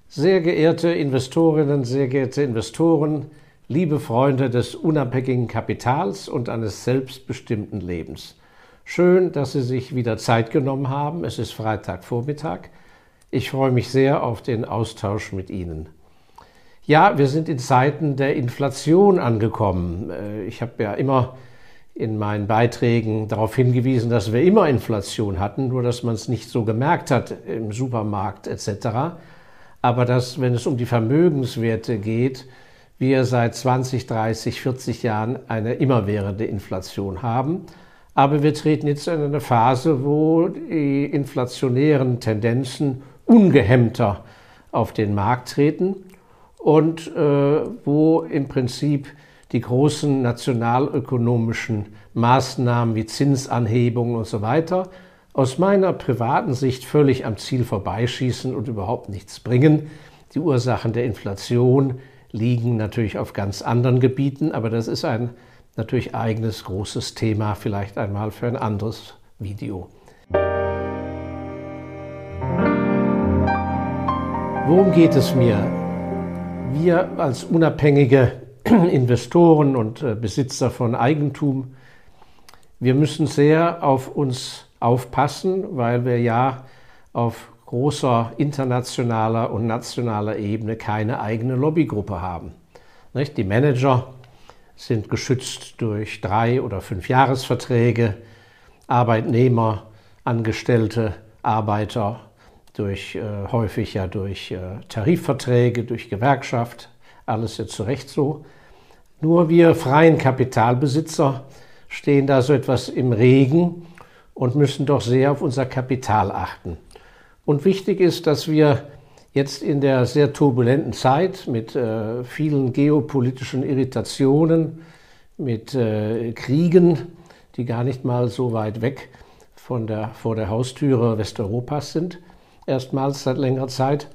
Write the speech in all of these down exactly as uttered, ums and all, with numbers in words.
Sehr geehrte Investorinnen, sehr geehrte Investoren, liebe Freunde des unabhängigen Kapitals und eines selbstbestimmten Lebens. Schön, dass Sie sich wieder Zeit genommen haben. Es ist Freitagvormittag. Ich freue mich sehr auf den Austausch mit Ihnen. Ja, wir sind in Zeiten der Inflation angekommen. Ich habe ja immer in meinen Beiträgen darauf hingewiesen, dass wir immer Inflation hatten, nur dass man es nicht so gemerkt hat im Supermarkt et cetera. Aber dass, wenn es um die Vermögenswerte geht, wir seit zwanzig, dreißig, vierzig Jahren eine immerwährende Inflation haben. Aber wir treten jetzt in eine Phase, wo die inflationären Tendenzen ungehemmter auf den Markt treten und äh, wo im Prinzip die großen nationalökonomischen Maßnahmen wie Zinsanhebungen und so weiter aus meiner privaten Sicht völlig am Ziel vorbeischießen und überhaupt nichts bringen. Die Ursachen der Inflation liegen natürlich auf ganz anderen Gebieten, aber das ist ein natürlich eigenes großes Thema, vielleicht einmal für ein anderes Video. Worum geht es mir? Wir als unabhängige Investoren und Besitzer von Eigentum, wir müssen sehr auf uns aufpassen, weil wir ja auf großer internationaler und nationaler Ebene keine eigene Lobbygruppe haben. Die Manager sind geschützt durch drei- oder fünf Jahresverträge, Arbeitnehmer, Angestellte, Arbeiter durch äh, häufig ja durch äh, Tarifverträge, durch Gewerkschaft, alles jetzt zu Recht so. Nur wir freien Kapitalbesitzer stehen da so etwas im Regen und müssen doch sehr auf unser Kapital achten. Und wichtig ist, dass wir jetzt in der sehr turbulenten Zeit mit äh, vielen geopolitischen Irritationen, mit äh, Kriegen, die gar nicht mal so weit weg von der, vor der Haustüre Westeuropas sind, erstmals seit längerer Zeit,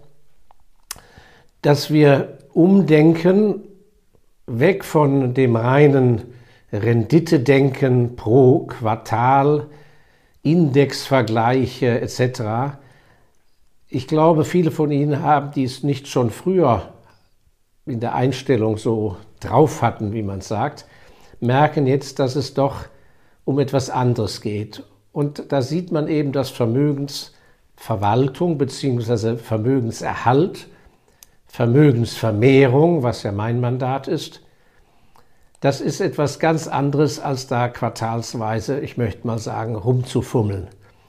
dass wir umdenken, weg von dem reinen Renditedenken pro Quartal, Indexvergleiche et cetera. Ich glaube, viele von Ihnen haben dies nicht schon früher in der Einstellung so drauf hatten, wie man sagt, merken jetzt, dass es doch um etwas anderes geht. Und da sieht man eben, dass Vermögensverwaltung bzw. Vermögenserhalt, Vermögensvermehrung, was ja mein Mandat ist, das ist etwas ganz anderes, als da quartalsweise, ich möchte mal sagen, rumzufummeln.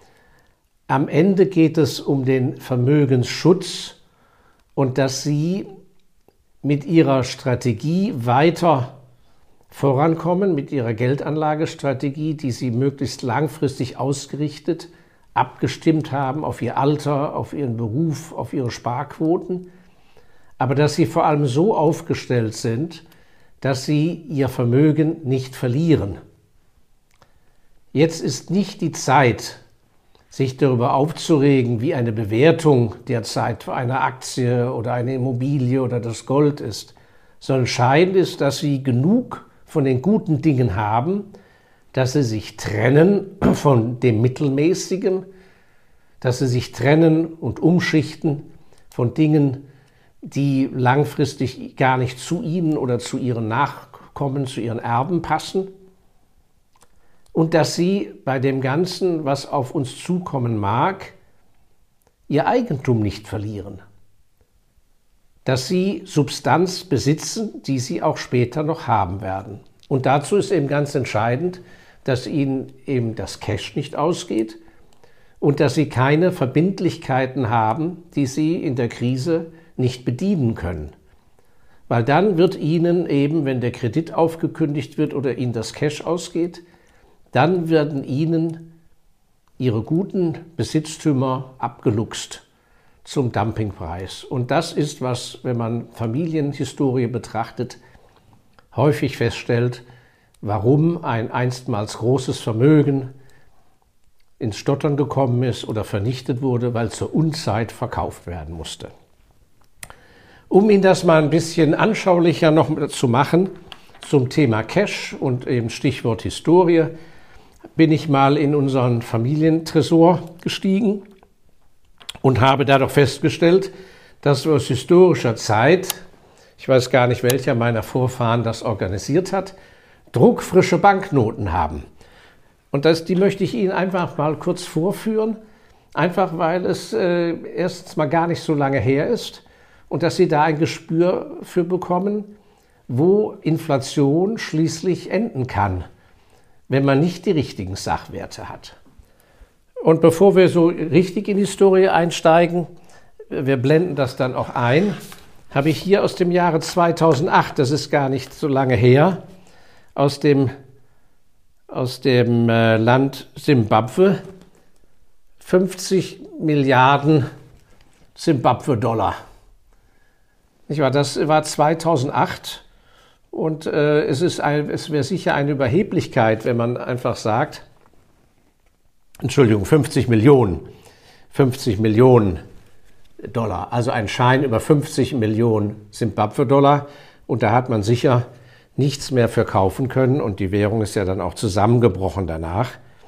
Am Ende geht es um den Vermögensschutz und dass Sie mit Ihrer Strategie weiter vorankommen, mit Ihrer Geldanlagestrategie, die Sie möglichst langfristig ausgerichtet, abgestimmt haben auf Ihr Alter, auf Ihren Beruf, auf Ihre Sparquoten, aber dass Sie vor allem so aufgestellt sind, dass Sie Ihr Vermögen nicht verlieren. Jetzt ist nicht die Zeit, sich darüber aufzuregen, wie eine Bewertung derzeit für eine Aktie oder eine Immobilie oder das Gold ist, sondern entscheidend ist, dass Sie genug von den guten Dingen haben, dass Sie sich trennen von dem Mittelmäßigen, dass Sie sich trennen und umschichten von Dingen, die langfristig gar nicht zu Ihnen oder zu Ihren Nachkommen, zu Ihren Erben passen. Und dass Sie bei dem Ganzen, was auf uns zukommen mag, Ihr Eigentum nicht verlieren. Dass Sie Substanz besitzen, die Sie auch später noch haben werden. Und dazu ist eben ganz entscheidend, dass Ihnen eben das Cash nicht ausgeht und dass Sie keine Verbindlichkeiten haben, die Sie in der Krise nicht bedienen können. Weil dann wird Ihnen eben, wenn der Kredit aufgekündigt wird oder Ihnen das Cash ausgeht, dann werden Ihnen Ihre guten Besitztümer abgeluchst zum Dumpingpreis. Und das ist, was, wenn man Familienhistorie betrachtet, häufig feststellt, warum ein einstmals großes Vermögen ins Stottern gekommen ist oder vernichtet wurde, weil zur Unzeit verkauft werden musste. Um Ihnen das mal ein bisschen anschaulicher noch zu machen zum Thema Cash und eben Stichwort Historie, bin ich mal in unseren Familientresor gestiegen und habe dadurch festgestellt, dass wir aus historischer Zeit, ich weiß gar nicht, welcher meiner Vorfahren das organisiert hat, druckfrische Banknoten haben. Und das, die möchte ich Ihnen einfach mal kurz vorführen, einfach weil es äh, erstens mal gar nicht so lange her ist und dass Sie da ein Gespür für bekommen, wo Inflation schließlich enden kann, wenn man nicht die richtigen Sachwerte hat. Und bevor wir so richtig in die Historie einsteigen, wir blenden das dann auch ein, habe ich hier aus dem Jahre zweitausendacht, das ist gar nicht so lange her, aus dem, aus dem äh, Land Simbabwe, fünfzig Milliarden Simbabwe-Dollar. Das war zweitausendacht und äh, es, ist ein, es wäre sicher eine Überheblichkeit, wenn man einfach sagt, Entschuldigung, fünfzig Millionen, fünfzig Millionen Dollar, also ein Schein über fünfzig Millionen Simbabwe-Dollar und da hat man sicher nichts mehr verkaufen können und die Währung ist ja dann auch zusammengebrochen danach.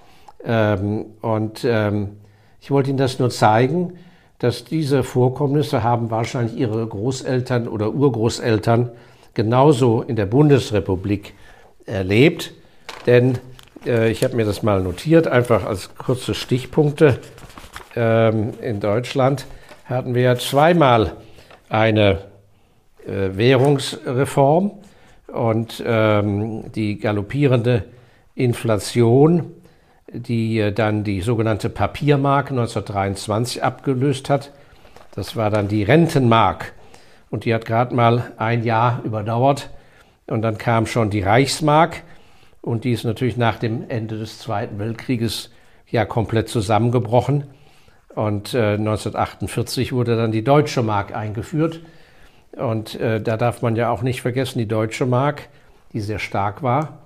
Ähm, und ähm, ich wollte Ihnen das nur zeigen, dass diese Vorkommnisse haben wahrscheinlich Ihre Großeltern oder Urgroßeltern genauso in der Bundesrepublik erlebt, denn äh, ich habe mir das mal notiert, einfach als kurze Stichpunkte. Ähm, in Deutschland hatten wir ja zweimal eine äh, Währungsreform und ähm, die galoppierende Inflation, die äh, dann die sogenannte Papiermark neunzehnhundertdreiundzwanzig abgelöst hat. Das war dann die Rentenmark und die hat gerade mal ein Jahr überdauert und dann kam schon die Reichsmark und die ist natürlich nach dem Ende des Zweiten Weltkrieges ja komplett zusammengebrochen. Und äh, neunzehnhundertachtundvierzig wurde dann die Deutsche Mark eingeführt. Und äh, da darf man ja auch nicht vergessen, die Deutsche Mark, die sehr stark war,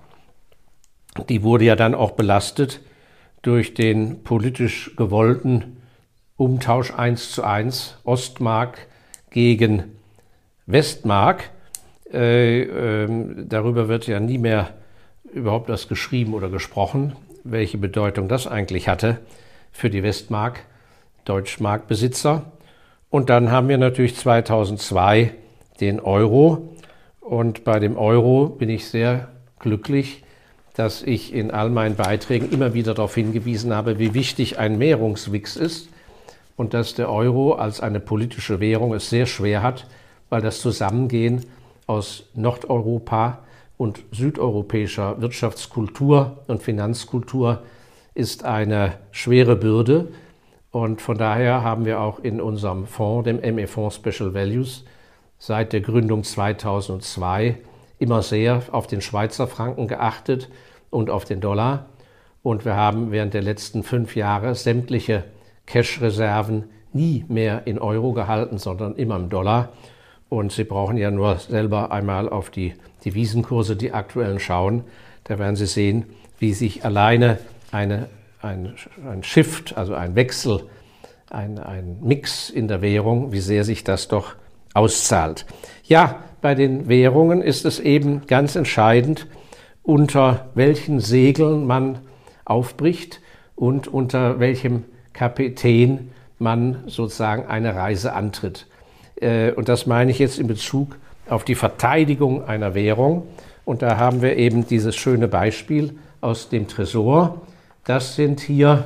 die wurde ja dann auch belastet durch den politisch gewollten Umtausch eins zu eins Ostmark gegen Westmark. Äh, äh, darüber wird ja nie mehr überhaupt was geschrieben oder gesprochen, welche Bedeutung das eigentlich hatte für die Westmark. Deutschmarkbesitzer. Und dann haben wir natürlich zweitausendzwei den Euro. Und bei dem Euro bin ich sehr glücklich, dass ich in all meinen Beiträgen immer wieder darauf hingewiesen habe, wie wichtig ein Währungsmix ist und dass der Euro als eine politische Währung es sehr schwer hat, weil das Zusammengehen aus Nordeuropa und südeuropäischer Wirtschaftskultur und Finanzkultur ist eine schwere Bürde. Und von daher haben wir auch in unserem Fonds, dem M E-Fonds Special Values, seit der Gründung zweitausendzwei immer sehr auf den Schweizer Franken geachtet und auf den Dollar. Und wir haben während der letzten fünf Jahre sämtliche Cash-Reserven nie mehr in Euro gehalten, sondern immer im Dollar. Und Sie brauchen ja nur selber einmal auf die Devisenkurse, die aktuellen, schauen. Da werden Sie sehen, wie sich alleine eine Ein, ein Shift, also ein Wechsel, ein, ein Mix in der Währung, wie sehr sich das doch auszahlt. Ja, bei den Währungen ist es eben ganz entscheidend, unter welchen Segeln man aufbricht und unter welchem Kapitän man sozusagen eine Reise antritt. Und das meine ich jetzt in Bezug auf die Verteidigung einer Währung. Und da haben wir eben dieses schöne Beispiel aus dem Tresor. Das sind hier,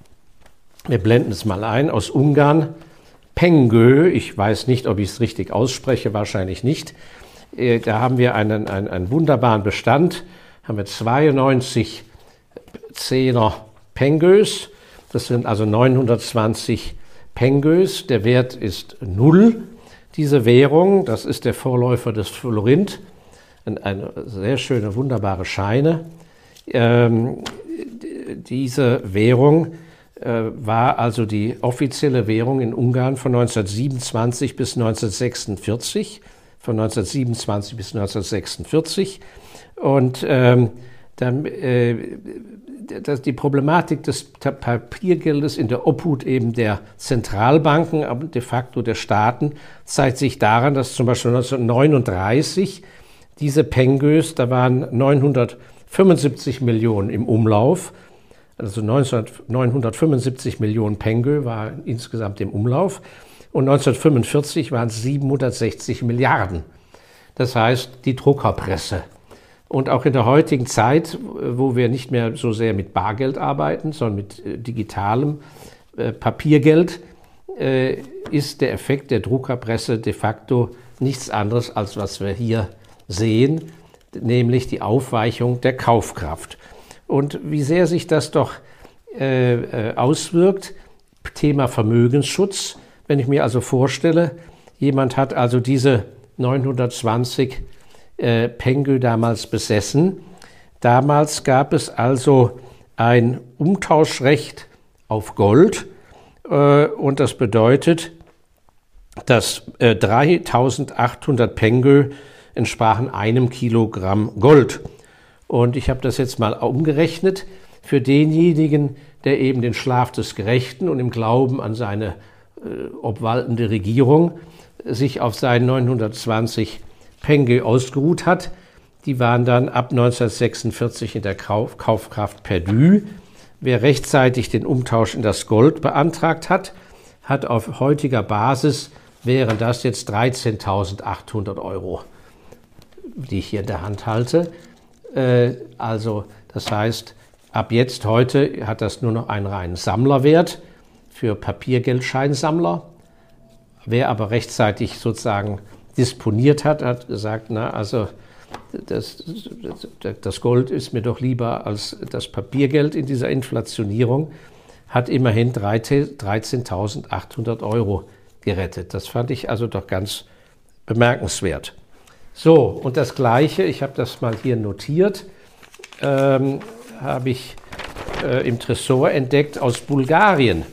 wir blenden es mal ein, aus Ungarn, Pengő. Ich weiß nicht, ob ich es richtig ausspreche, wahrscheinlich nicht. Da haben wir einen, einen, einen wunderbaren Bestand, haben wir zweiundneunzig Zehner Pengős. Das sind also neunhundertzwanzig Pengős. Der Wert ist null. Diese Währung, das ist der Vorläufer des Florint, eine sehr schöne, wunderbare Scheine. Ähm, diese Währung äh, war also die offizielle Währung in Ungarn von neunzehnhundertsiebenundzwanzig bis neunzehnhundertsechsundvierzig, von neunzehnhundertsiebenundzwanzig bis neunzehnhundertsechsundvierzig. Und ähm, dann, äh, das, die Problematik des Papiergeldes in der Obhut eben der Zentralbanken, aber de facto der Staaten, zeigt sich daran, dass zum Beispiel neunzehnhundertneununddreißig diese Pengős, da waren neunhundertfünfundsiebzig Millionen im Umlauf, also neunhundertfünfundsiebzig Millionen Pengő war insgesamt im Umlauf. und neunzehnhundertfünfundvierzig waren es siebenhundertsechzig Milliarden. Das heißt, die Druckerpresse. Und auch in der heutigen Zeit, wo wir nicht mehr so sehr mit Bargeld arbeiten, sondern mit äh, digitalem äh, Papiergeld, äh, ist der Effekt der Druckerpresse de facto nichts anderes, als was wir hier sehen, nämlich die Aufweichung der Kaufkraft. Und wie sehr sich das doch äh, äh, auswirkt, Thema Vermögensschutz. Wenn ich mir also vorstelle, jemand hat also diese neunhundertzwanzig äh, Pengü damals besessen. Damals gab es also ein Umtauschrecht auf Gold äh, und das bedeutet, dass äh, dreitausendachthundert Pengü entsprachen einem Kilogramm Gold. Und ich habe das jetzt mal umgerechnet für denjenigen, der eben den Schlaf des Gerechten und im Glauben an seine äh, obwaltende Regierung sich auf seinen neunhundertzwanzig Pengü ausgeruht hat. Die waren dann ab neunzehnhundertsechsundvierzig in der Kauf Kaufkraft perdu. Wer rechtzeitig den Umtausch in das Gold beantragt hat, hat auf heutiger Basis, wären das jetzt dreizehntausendachthundert Euro, die ich hier in der Hand halte. Äh, also das heißt, ab jetzt, heute, hat das nur noch einen reinen Sammlerwert für Papiergeldscheinsammler. Wer aber rechtzeitig sozusagen disponiert hat, hat gesagt, na, also das, das, das Gold ist mir doch lieber als das Papiergeld in dieser Inflationierung, hat immerhin dreizehntausendachthundert Euro gerettet. Das fand ich also doch ganz bemerkenswert. So, und das Gleiche, ich habe das mal hier notiert, ähm, habe ich äh, im Tresor entdeckt aus Bulgarien.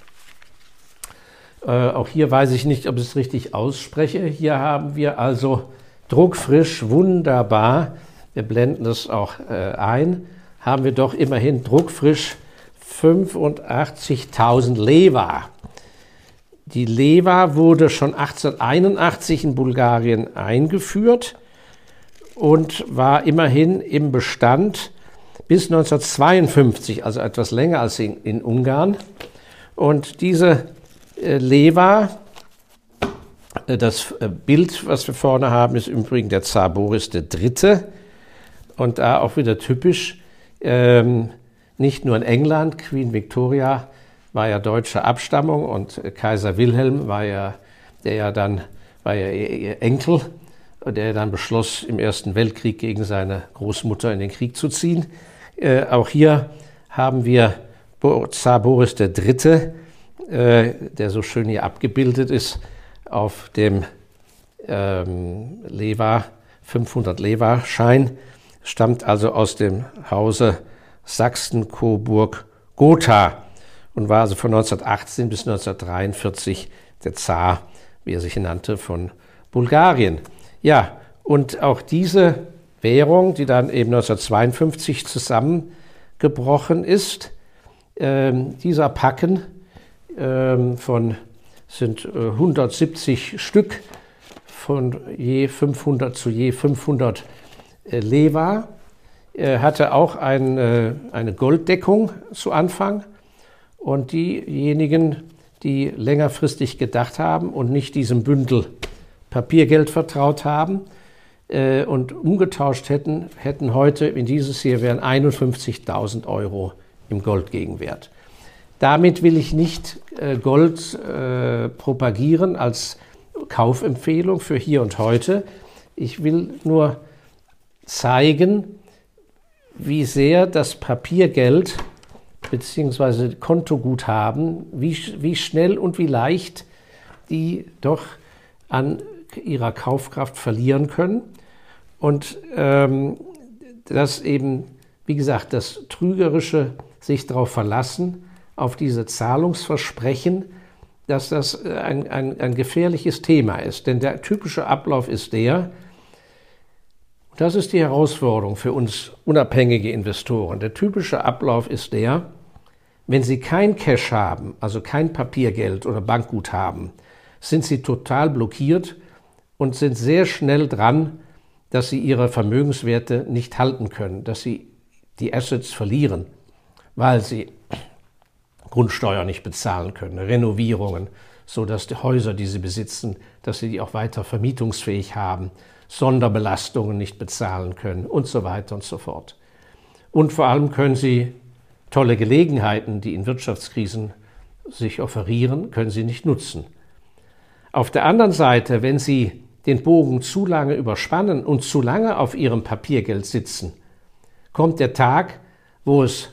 Äh, auch hier weiß ich nicht, ob ich es richtig ausspreche. Hier haben wir also druckfrisch, wunderbar, wir blenden das auch äh, ein, haben wir doch immerhin druckfrisch fünfundachtzigtausend Leva. Die Leva wurde schon achtzehnhunderteinundachtzig in Bulgarien eingeführt und war immerhin im Bestand bis neunzehnhundertzweiundfünfzig, also etwas länger als in, in Ungarn. Und diese äh, Leva, äh, das äh, Bild, was wir vorne haben, ist im Übrigen der Zar Boris der Dritte. Und da auch wieder typisch, ähm, nicht nur in England, Queen Victoria war ja deutscher Abstammung und Kaiser Wilhelm war ja, der ja dann, war ja ihr Enkel, der dann beschloss, im Ersten Weltkrieg gegen seine Großmutter in den Krieg zu ziehen. Äh, auch hier haben wir Zar Boris der Dritte, äh, der so schön hier abgebildet ist, auf dem ähm, Leva, fünfhundert Leva-Schein, stammt also aus dem Hause Sachsen-Coburg-Gotha und war also von neunzehnhundertachtzehn bis neunzehnhundertdreiundvierzig der Zar, wie er sich nannte, von Bulgarien. Ja, und auch diese Währung, die dann eben neunzehnhundertzweiundfünfzig zusammengebrochen ist, ähm, dieser Packen ähm, von, sind äh, hundertsiebzig Stück von je fünfhundert zu je fünfhundert äh, Leva, äh, hatte auch ein, äh, eine Golddeckung zu Anfang. Und diejenigen, die längerfristig gedacht haben und nicht diesem Bündel Papiergeld vertraut haben äh, und umgetauscht hätten, hätten heute in dieses hier wären einundfünfzigtausend Euro im Goldgegenwert. Damit will ich nicht äh, Gold äh, propagieren als Kaufempfehlung für hier und heute. Ich will nur zeigen, wie sehr das Papiergeld beziehungsweise Kontoguthaben, wie, wie schnell und wie leicht die doch an ihrer Kaufkraft verlieren können. Und ähm, dass eben, wie gesagt, das Trügerische sich darauf verlassen, auf diese Zahlungsversprechen, dass das ein, ein, ein gefährliches Thema ist. Denn der typische Ablauf ist der, und das ist die Herausforderung für uns unabhängige Investoren, der typische Ablauf ist der, wenn Sie kein Cash haben, also kein Papiergeld oder Bankguthaben, sind Sie total blockiert und sind sehr schnell dran, dass Sie Ihre Vermögenswerte nicht halten können, dass Sie die Assets verlieren, weil Sie Grundsteuer nicht bezahlen können, Renovierungen, so dass die Häuser, die sie besitzen, dass sie die auch weiter vermietungsfähig haben, Sonderbelastungen nicht bezahlen können und so weiter und so fort. Und vor allem können sie tolle Gelegenheiten, die in Wirtschaftskrisen sich offerieren, können sie nicht nutzen. Auf der anderen Seite, wenn sie den Bogen zu lange überspannen und zu lange auf ihrem Papiergeld sitzen, kommt der Tag, wo es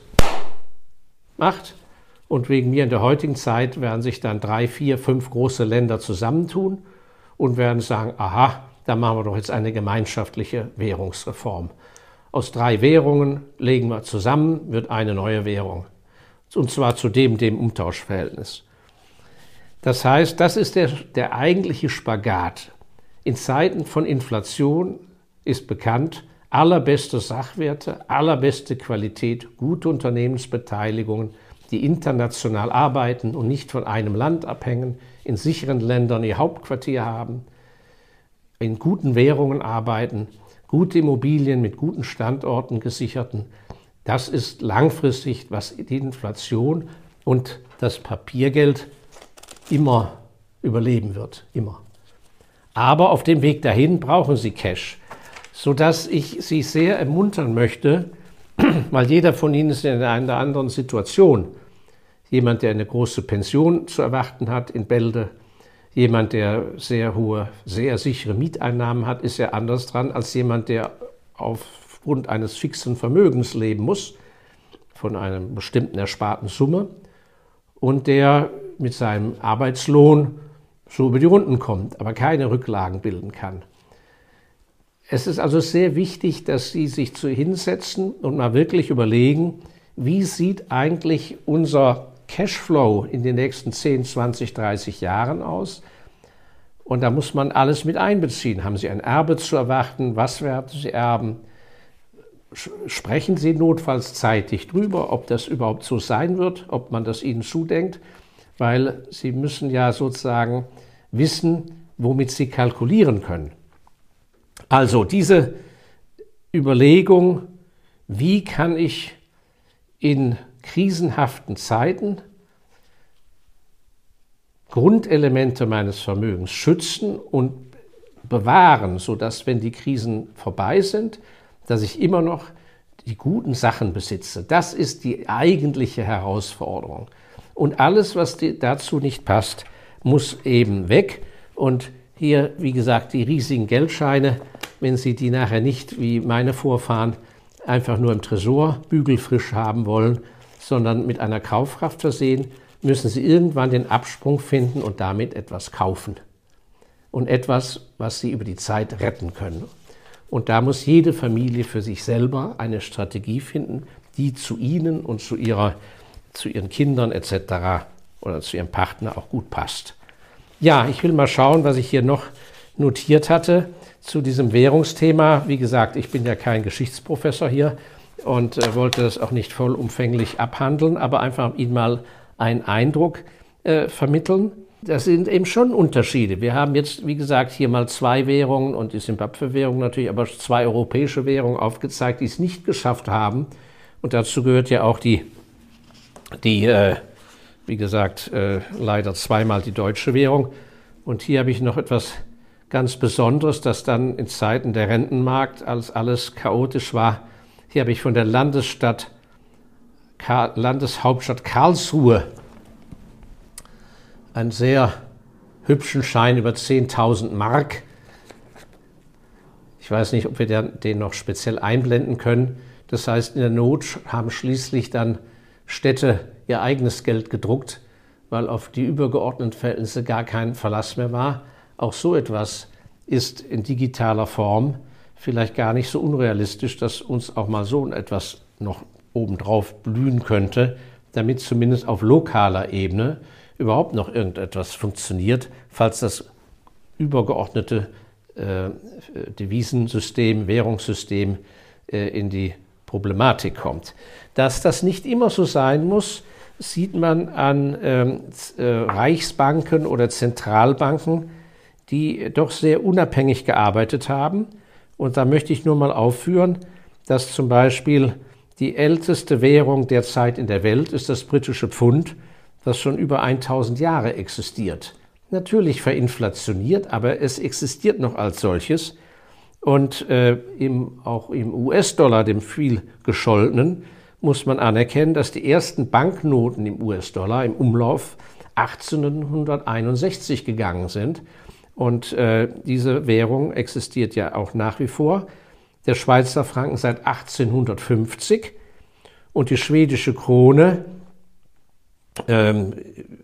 macht. Und wegen mir in der heutigen Zeit werden sich dann drei, vier, fünf große Länder zusammentun und werden sagen, aha, da machen wir doch jetzt eine gemeinschaftliche Währungsreform. Aus drei Währungen legen wir zusammen, wird eine neue Währung. Und zwar zu dem, dem Umtauschverhältnis. Das heißt, das ist der, der eigentliche Spagat. In Zeiten von Inflation ist bekannt, allerbeste Sachwerte, allerbeste Qualität, gute Unternehmensbeteiligungen, die international arbeiten und nicht von einem Land abhängen, in sicheren Ländern ihr Hauptquartier haben, in guten Währungen arbeiten, gute Immobilien mit guten Standorten gesicherten. Das ist langfristig, was die Inflation und das Papiergeld immer überleben wird, immer. Aber auf dem Weg dahin brauchen Sie Cash, sodass ich Sie sehr ermuntern möchte, weil jeder von Ihnen ist in einer anderen Situation. Jemand, der eine große Pension zu erwarten hat in Bälde, jemand, der sehr hohe, sehr sichere Mieteinnahmen hat, ist ja anders dran als jemand, der aufgrund eines fixen Vermögens leben muss, von einer bestimmten ersparten Summe, und der mit seinem Arbeitslohn so über die Runden kommt, aber keine Rücklagen bilden kann. Es ist also sehr wichtig, dass Sie sich zu hinsetzen und mal wirklich überlegen, wie sieht eigentlich unser Cashflow in den nächsten zehn, zwanzig, dreißig Jahren aus? Und da muss man alles mit einbeziehen. Haben Sie ein Erbe zu erwarten? Was werden Sie erben? Sprechen Sie notfalls zeitig drüber, ob das überhaupt so sein wird, ob man das Ihnen zudenkt, weil Sie müssen ja sozusagen wissen, womit Sie kalkulieren können. Also diese Überlegung, wie kann ich in krisenhaften Zeiten Grundelemente meines Vermögens schützen und bewahren, sodass, wenn die Krisen vorbei sind, dass ich immer noch die guten Sachen besitze. Das ist die eigentliche Herausforderung. Und alles, was dazu nicht passt, muss eben weg. Und hier, wie gesagt, die riesigen Geldscheine, wenn Sie die nachher nicht, wie meine Vorfahren, einfach nur im Tresor bügelfrisch haben wollen, sondern mit einer Kaufkraft versehen, müssen Sie irgendwann den Absprung finden und damit etwas kaufen. Und etwas, was Sie über die Zeit retten können. Und da muss jede Familie für sich selber eine Strategie finden, die zu Ihnen und zu, ihrer, zu Ihren Kindern et cetera oder zu Ihrem Partner auch gut passt. Ja, ich will mal schauen, was ich hier noch notiert hatte zu diesem Währungsthema. Wie gesagt, ich bin ja kein Geschichtsprofessor hier und äh, wollte das auch nicht vollumfänglich abhandeln, aber einfach Ihnen mal einen Eindruck äh, vermitteln. Das sind eben schon Unterschiede. Wir haben jetzt, wie gesagt, hier mal zwei Währungen und die Simbabwe-Währung natürlich, aber zwei europäische Währungen aufgezeigt, die es nicht geschafft haben. Und dazu gehört ja auch die, die äh, wie gesagt, äh, leider zweimal die deutsche Währung. Und hier habe ich noch etwas ganz Besonderes, das dann in Zeiten der Rentenmarkt, als alles chaotisch war, hier habe ich von der Landesstadt, Kar- Landeshauptstadt Karlsruhe einen sehr hübschen Schein über zehntausend Mark. Ich weiß nicht, ob wir den noch speziell einblenden können. Das heißt, in der Not haben schließlich dann Städte ihr eigenes Geld gedruckt, weil auf die übergeordneten Verhältnisse gar kein Verlass mehr war. Auch so etwas ist in digitaler Form vielleicht gar nicht so unrealistisch, dass uns auch mal so etwas noch obendrauf blühen könnte, damit zumindest auf lokaler Ebene überhaupt noch irgendetwas funktioniert, falls das übergeordnete äh, Devisensystem, Währungssystem äh, in die Problematik kommt. Dass das nicht immer so sein muss, sieht man an ähm, äh, Reichsbanken oder Zentralbanken, die doch sehr unabhängig gearbeitet haben. Und da möchte ich nur mal aufführen, dass zum Beispiel die älteste Währung derzeit in der Welt ist das britische Pfund, das schon über tausend Jahre existiert. natürlich verinflationiert, aber es existiert noch als solches. Und äh, im, auch im U S-Dollar, dem viel gescholtenen, muss man anerkennen, dass die ersten Banknoten im U S-Dollar im Umlauf achtzehnhunderteinundsechzig gegangen sind. Und äh, diese Währung existiert ja auch nach wie vor. Der Schweizer Franken seit achtzehnhundertfünfzig und die schwedische Krone ähm,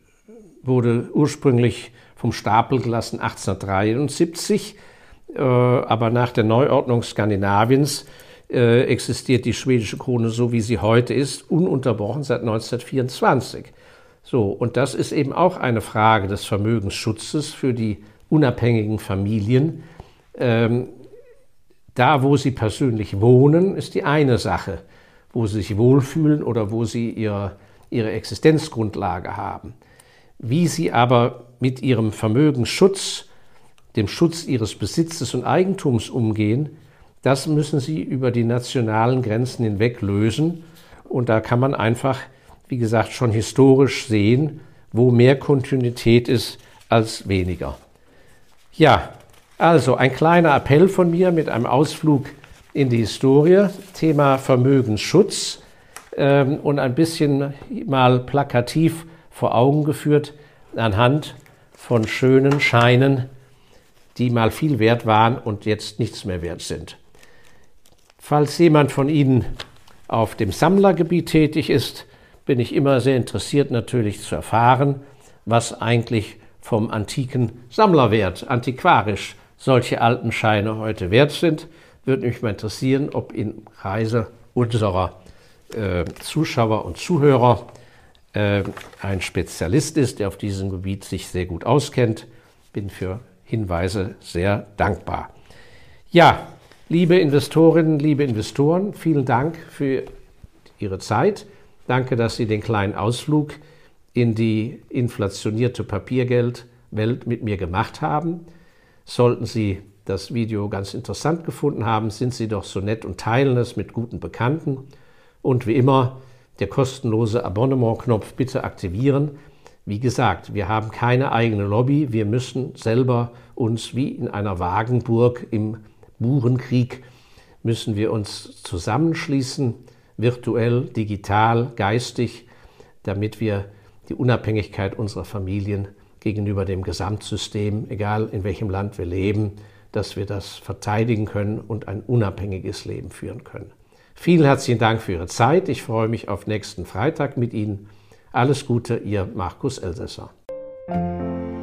wurde ursprünglich vom Stapel gelassen achtzehnhundertdreiundsiebzig, äh, aber nach der Neuordnung Skandinaviens äh, existiert die schwedische Krone so, wie sie heute ist, ununterbrochen seit neunzehnhundertvierundzwanzig. So, und das ist eben auch eine Frage des Vermögensschutzes für die unabhängigen Familien. Ähm, da, wo sie persönlich wohnen, ist die eine Sache, wo sie sich wohlfühlen oder wo sie ihr, ihre Existenzgrundlage haben. Wie sie aber mit ihrem Vermögensschutz, dem Schutz ihres Besitzes und Eigentums umgehen, das müssen sie über die nationalen Grenzen hinweg lösen. Und da kann man einfach, wie gesagt, schon historisch sehen, wo mehr Kontinuität ist als weniger. Ja, also ein kleiner Appell von mir mit einem Ausflug in die Historie, Thema Vermögensschutz ähm, und ein bisschen mal plakativ vor Augen geführt anhand von schönen Scheinen, die mal viel wert waren und jetzt nichts mehr wert sind. Falls jemand von Ihnen auf dem Sammlergebiet tätig ist, bin ich immer sehr interessiert natürlich zu erfahren, was eigentlich vom antiken Sammlerwert, antiquarisch, solche alten Scheine heute wert sind. Würde mich mal interessieren, ob im Kreise unserer äh, Zuschauer und Zuhörer äh, ein Spezialist ist, der auf diesem Gebiet sich sehr gut auskennt. Bin für Hinweise sehr dankbar. Ja, liebe Investorinnen, liebe Investoren, vielen Dank für Ihre Zeit. Danke, dass Sie den kleinen Ausflug in die inflationierte Papiergeldwelt mit mir gemacht haben. Sollten Sie das Video ganz interessant gefunden haben, sind Sie doch so nett und teilen es mit guten Bekannten. Und wie immer, der kostenlose Abonnement-Knopf bitte aktivieren. Wie gesagt, wir haben keine eigene Lobby. Wir müssen selber uns wie in einer Wagenburg im Burenkrieg, müssen wir uns zusammenschließen, virtuell, digital, geistig, damit wir die Unabhängigkeit unserer Familien gegenüber dem Gesamtsystem, egal in welchem Land wir leben, dass wir das verteidigen können und ein unabhängiges Leben führen können. Vielen herzlichen Dank für Ihre Zeit. Ich freue mich auf nächsten Freitag mit Ihnen. Alles Gute, Ihr Markus Elsässer.